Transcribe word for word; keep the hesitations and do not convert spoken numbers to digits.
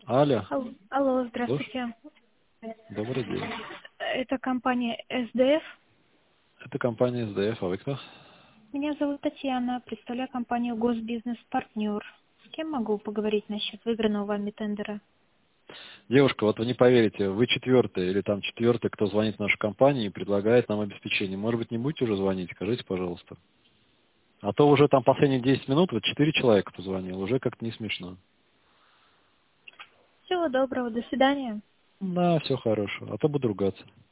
Алло, Алло, алло, слушай, здравствуйте. добрый день. Это компания эс дэ эф. Это компания эс дэ эф, а вы кто? Меня зовут Татьяна, представляю компанию Госбизнес-партнер. С кем могу поговорить насчет выигранного вами тендера? Девушка, вот вы не поверите, вы четвертый или там четвертый, кто звонит в нашу компанию и предлагает нам обеспечение. Может быть, не будете уже звонить? Скажите, пожалуйста. А то уже там последние десять минут, вот четыре человека позвонил, уже как-то не смешно. Всего доброго, до свидания. Да, все хорошо, а то буду ругаться.